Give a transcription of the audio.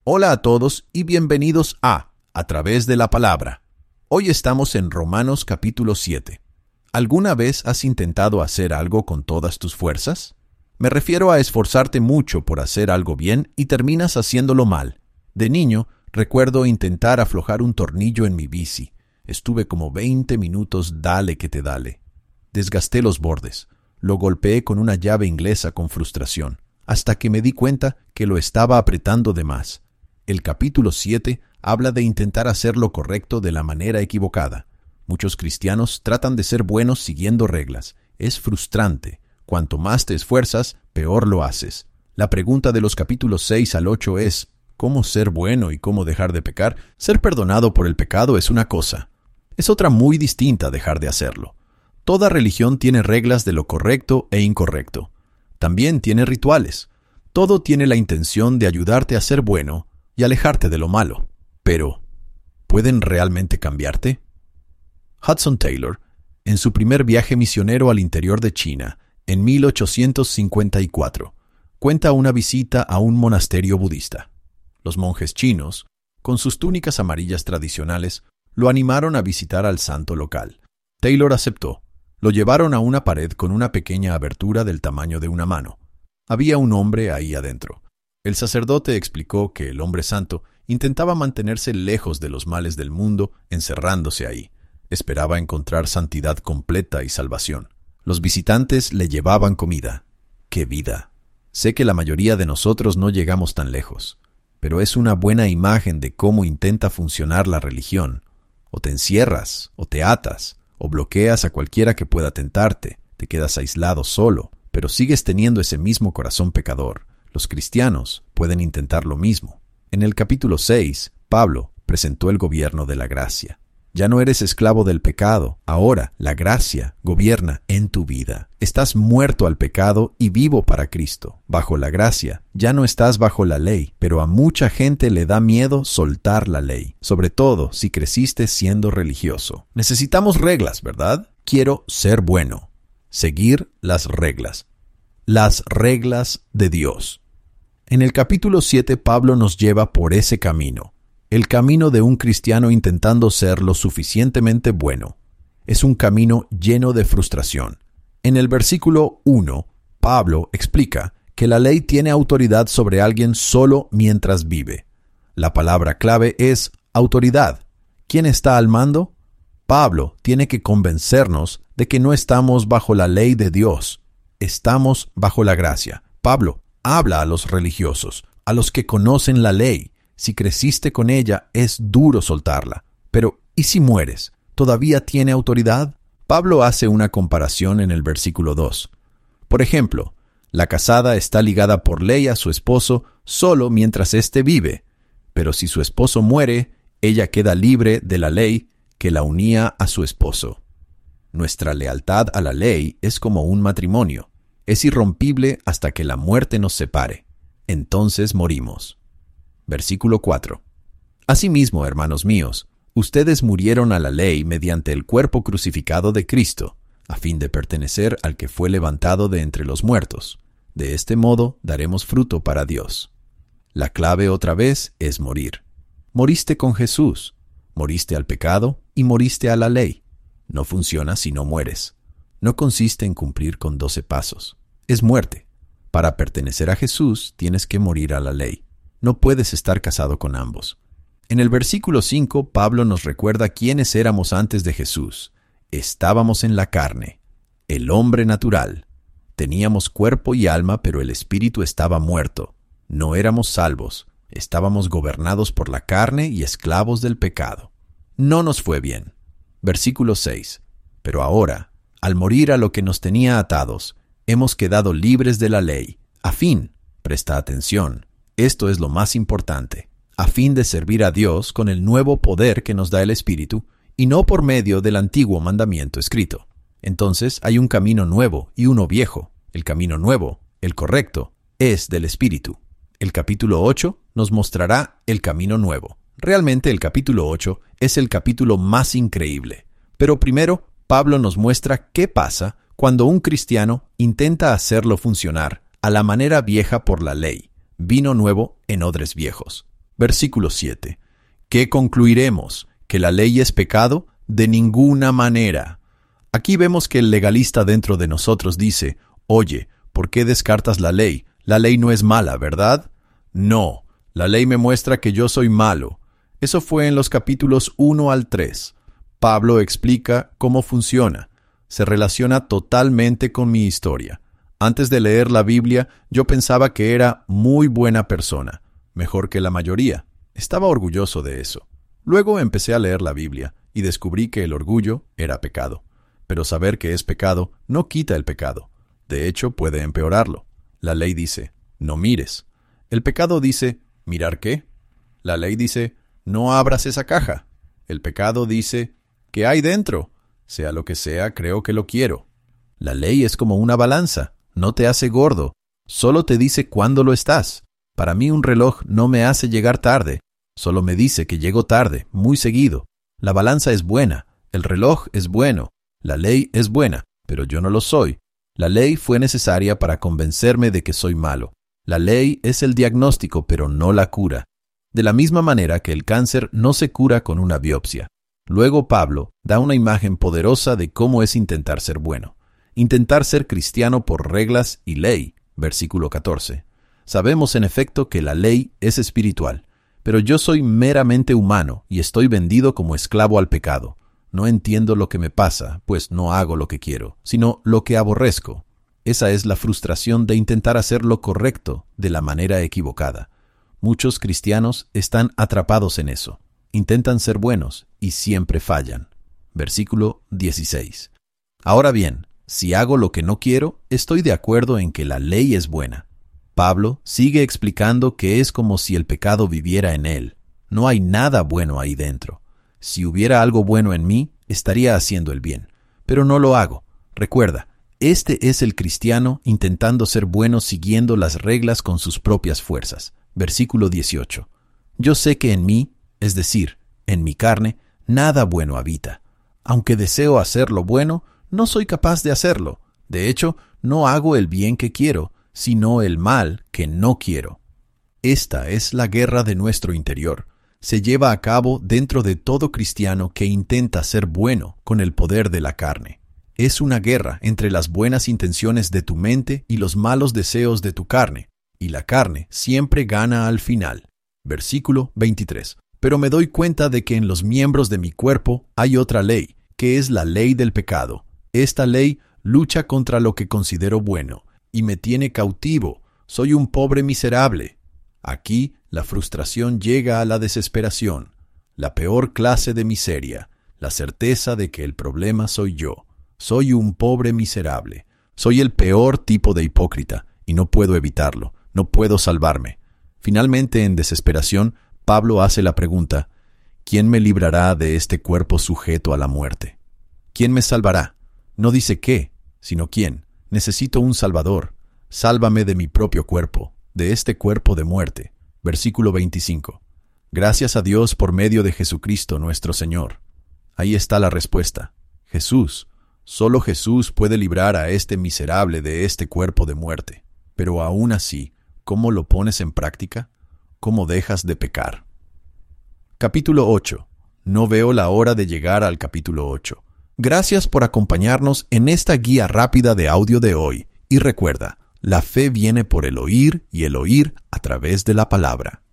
Hola a todos y bienvenidos a través de la palabra. Hoy estamos en Romanos capítulo 7. ¿Alguna vez has intentado hacer algo con todas tus fuerzas? Me refiero a esforzarte mucho por hacer algo bien y terminas haciéndolo mal. De niño, recuerdo intentar aflojar un tornillo en mi bici. Estuve como 20 minutos dale que te dale. Desgasté los bordes. Lo golpeé con una llave inglesa con frustración, hasta que me di cuenta que lo estaba apretando de más. El capítulo 7 habla de intentar hacer lo correcto de la manera equivocada. Muchos cristianos tratan de ser buenos siguiendo reglas. Es frustrante. Cuanto más te esfuerzas, peor lo haces. La pregunta de los capítulos 6 al 8 es, ¿cómo ser bueno y cómo dejar de pecar? Ser perdonado por el pecado es una cosa. Es otra muy distinta dejar de hacerlo. Toda religión tiene reglas de lo correcto e incorrecto. También tiene rituales. Todo tiene la intención de ayudarte a ser bueno y alejarte de lo malo. Pero, ¿pueden realmente cambiarte? Hudson Taylor, en su primer viaje misionero al interior de China, en 1854, cuenta una visita a un monasterio budista. Los monjes chinos, con sus túnicas amarillas tradicionales, lo animaron a visitar al santo local. Taylor aceptó. Lo llevaron a una pared con una pequeña abertura del tamaño de una mano. Había un hombre ahí adentro. El sacerdote explicó que el hombre santo intentaba mantenerse lejos de los males del mundo, encerrándose ahí. Esperaba encontrar santidad completa y salvación. Los visitantes le llevaban comida. ¡Qué vida! Sé que la mayoría de nosotros no llegamos tan lejos, pero es una buena imagen de cómo intenta funcionar la religión. O te encierras, o te atas, o bloqueas a cualquiera que pueda tentarte, te quedas aislado solo, pero sigues teniendo ese mismo corazón pecador. Los cristianos pueden intentar lo mismo. En el capítulo 6, Pablo presentó el gobierno de la gracia. Ya no eres esclavo del pecado, ahora la gracia gobierna en tu vida. Estás muerto al pecado y vivo para Cristo. Bajo la gracia, ya no estás bajo la ley, pero a mucha gente le da miedo soltar la ley, sobre todo si creciste siendo religioso. Necesitamos reglas, ¿verdad? Quiero ser bueno. Seguir las reglas. Las reglas de Dios. En el capítulo 7, Pablo nos lleva por ese camino. El camino de un cristiano intentando ser lo suficientemente bueno. Es un camino lleno de frustración. En el versículo 1, Pablo explica que la ley tiene autoridad sobre alguien solo mientras vive. La palabra clave es autoridad. ¿Quién está al mando? Pablo tiene que convencernos de que no estamos bajo la ley de Dios. Estamos bajo la gracia. Pablo habla a los religiosos, a los que conocen la ley. Si creciste con ella, es duro soltarla. Pero, ¿y si mueres? ¿Todavía tiene autoridad? Pablo hace una comparación en el versículo 2. Por ejemplo, la casada está ligada por ley a su esposo solo mientras éste vive. Pero si su esposo muere, ella queda libre de la ley que la unía a su esposo. Nuestra lealtad a la ley es como un matrimonio. Es irrompible hasta que la muerte nos separe. Entonces morimos. Versículo 4. Asimismo, hermanos míos, ustedes murieron a la ley mediante el cuerpo crucificado de Cristo, a fin de pertenecer al que fue levantado de entre los muertos. De este modo daremos fruto para Dios. La clave otra vez es morir. Moriste con Jesús, moriste al pecado y moriste a la ley. No funciona si no mueres. No consiste en cumplir con 12 pasos. Es muerte. Para pertenecer a Jesús tienes que morir a la ley. No puedes estar casado con ambos. En el versículo 5, Pablo nos recuerda quiénes éramos antes de Jesús. Estábamos en la carne, el hombre natural. Teníamos cuerpo y alma, pero el espíritu estaba muerto. No éramos salvos. Estábamos gobernados por la carne y esclavos del pecado. No nos fue bien. Versículo 6. Pero ahora, al morir a lo que nos tenía atados, hemos quedado libres de la ley, a fin, presta atención, esto es lo más importante, a fin de servir a Dios con el nuevo poder que nos da el Espíritu, y no por medio del antiguo mandamiento escrito. Entonces hay un camino nuevo y uno viejo. El camino nuevo, el correcto, es del Espíritu. El capítulo 8 nos mostrará el camino nuevo. Realmente el capítulo 8 es el capítulo más increíble. Pero primero, Pablo nos muestra qué pasa cuando un cristiano intenta hacerlo funcionar a la manera vieja por la ley, vino nuevo en odres viejos. Versículo 7. ¿Qué concluiremos? ¿Que la ley es pecado? De ninguna manera. Aquí vemos que el legalista dentro de nosotros dice, oye, ¿por qué descartas la ley? La ley no es mala, ¿verdad? No, la ley me muestra que yo soy malo. Eso fue en los capítulos 1 al 3. Pablo explica cómo funciona. Se relaciona totalmente con mi historia. Antes de leer la Biblia, yo pensaba que era muy buena persona, mejor que la mayoría. Estaba orgulloso de eso. Luego empecé a leer la Biblia y descubrí que el orgullo era pecado. Pero saber que es pecado no quita el pecado. De hecho, puede empeorarlo. La ley dice, no mires. El pecado dice, ¿mirar qué? La ley dice, no abras esa caja. El pecado dice, ¿qué hay dentro? Sea lo que sea, creo que lo quiero. La ley es como una balanza. No te hace gordo. Solo te dice cuándo lo estás. Para mí un reloj no me hace llegar tarde. Solo me dice que llego tarde, muy seguido. La balanza es buena. El reloj es bueno. La ley es buena, pero yo no lo soy. La ley fue necesaria para convencerme de que soy malo. La ley es el diagnóstico, pero no la cura. De la misma manera que el cáncer no se cura con una biopsia. Luego Pablo da una imagen poderosa de cómo es intentar ser bueno. Intentar ser cristiano por reglas y ley. Versículo 14. Sabemos en efecto que la ley es espiritual, pero yo soy meramente humano y estoy vendido como esclavo al pecado. No entiendo lo que me pasa, pues no hago lo que quiero, sino lo que aborrezco. Esa es la frustración de intentar hacer lo correcto de la manera equivocada. Muchos cristianos están atrapados en eso. Intentan ser buenos y siempre fallan. Versículo 16. Ahora bien, si hago lo que no quiero, estoy de acuerdo en que la ley es buena. Pablo sigue explicando que es como si el pecado viviera en él. No hay nada bueno ahí dentro. Si hubiera algo bueno en mí, estaría haciendo el bien. Pero no lo hago. Recuerda, este es el cristiano intentando ser bueno siguiendo las reglas con sus propias fuerzas. Versículo 18. Yo sé que en mí, es decir, en mi carne, nada bueno habita. Aunque deseo hacer lo bueno, no soy capaz de hacerlo. De hecho, no hago el bien que quiero, sino el mal que no quiero. Esta es la guerra de nuestro interior. Se lleva a cabo dentro de todo cristiano que intenta ser bueno con el poder de la carne. Es una guerra entre las buenas intenciones de tu mente y los malos deseos de tu carne, y la carne siempre gana al final. Versículo 23. Pero me doy cuenta de que en los miembros de mi cuerpo hay otra ley, que es la ley del pecado. Esta ley lucha contra lo que considero bueno, y me tiene cautivo. Soy un pobre miserable. Aquí la frustración llega a la desesperación, la peor clase de miseria, la certeza de que el problema soy yo. Soy un pobre miserable. Soy el peor tipo de hipócrita, y no puedo evitarlo, no puedo salvarme. Finalmente, en desesperación, Pablo hace la pregunta, ¿quién me librará de este cuerpo sujeto a la muerte? ¿Quién me salvará? No dice qué, sino quién. Necesito un Salvador. Sálvame de mi propio cuerpo, de este cuerpo de muerte. Versículo 25. Gracias a Dios por medio de Jesucristo nuestro Señor. Ahí está la respuesta. Jesús. Solo Jesús puede librar a este miserable de este cuerpo de muerte. Pero aún así, ¿cómo lo pones en práctica? ¿Cómo dejas de pecar? Capítulo 8. No veo la hora de llegar al capítulo 8. Gracias por acompañarnos en esta guía rápida de audio de hoy. Y recuerda, la fe viene por el oír y el oír a través de la palabra.